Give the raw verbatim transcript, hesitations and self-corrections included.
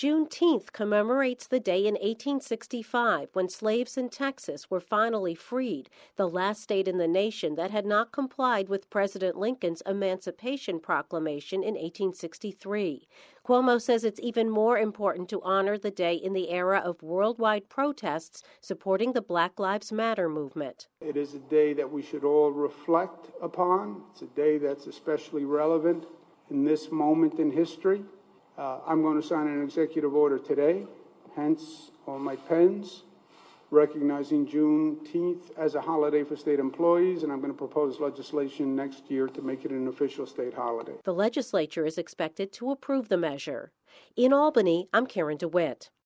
Juneteenth commemorates the day in eighteen sixty-five when slaves in Texas were finally freed, the last state in the nation that had not complied with President Lincoln's Emancipation Proclamation in eighteen sixty-three. Cuomo says it's even more important to honor the day in the era of worldwide protests supporting the Black Lives Matter movement. It is a day that we should all reflect upon. It's a day that's especially relevant in this moment in history. Uh, I'm going to sign an executive order today, hence all my pens, recognizing Juneteenth as a holiday for state employees, and I'm going to propose legislation next year to make it an official state holiday. The legislature is expected to approve the measure. In Albany, I'm Karen DeWitt.